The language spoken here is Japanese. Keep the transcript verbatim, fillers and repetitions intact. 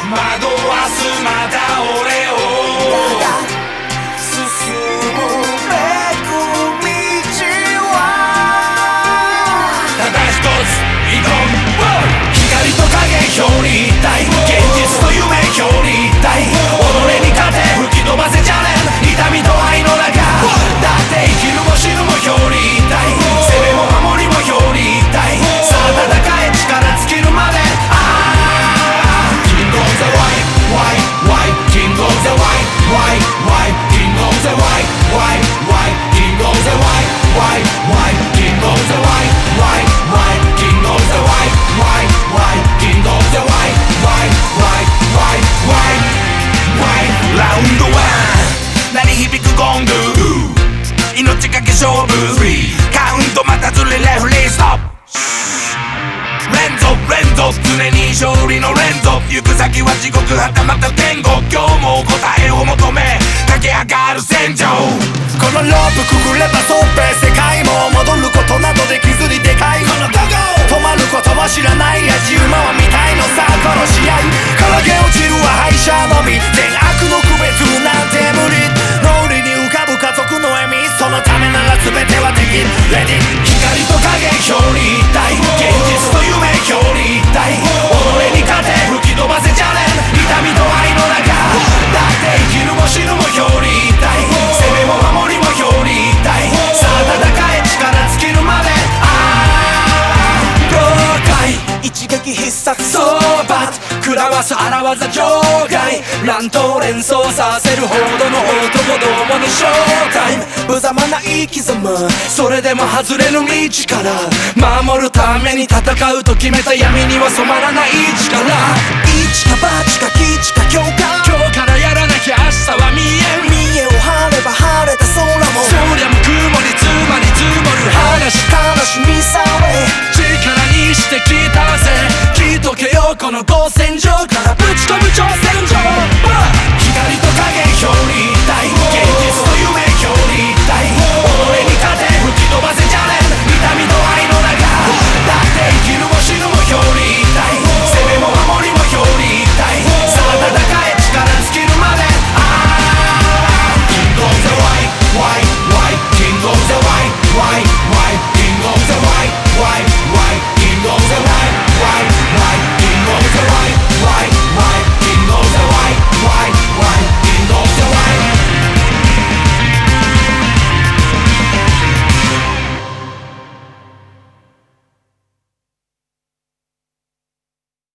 惑わすまた俺を進むべく道はただ一つ挑む光と影表裏一体現実と夢表裏一体己に勝て吹き飛ばせチャレンジ痛みと愛の中だって生きるも死ぬも表裏一体攻めも守りも表裏一体さあ戦え力尽きるまでああ King of the White White White King of the White White White King of the White White White King of the White White White King of the White White White King of the White White White King of the White White White White White White ラウンドワン鳴り響くゴング命かけ勝負カウントまたずれレフリーストップ連続連続常に勝利の連続行く先は地獄はたまた天国今日も答えを求め駆け上がる戦場このロープくぐればそうべ世界も戻ることなどできずにでかいこのドゴ止まることは知らないや自由馬は見たいのさ殺し合い転げ落ちるは敗者のみ善悪の区別なんて無理脳裏に浮かぶ家族の笑みそのためなら全てはできるレディ光と影表裏一体現実と夢表裏一体己に勝て吹き飛ばせチャレンジ痛みと愛の中だって生きるも死ぬも表裏一体攻めも守りも表裏一体さあ戦え力尽きるまでああ了解一撃必殺ソーバッ食らわす荒技場外乱闘連想させるほどの男どもにショータイム無様な生き様それでも外れぬ道から守るために戦うと決めた闇には染まらない力一か八か吉か強か今日からやらなきゃ明日は見えん見栄を張れば晴れた空もそりゃも曇りつまり積もる話悲しみさえ力にしてきたぜ聞いとけよこのご戦場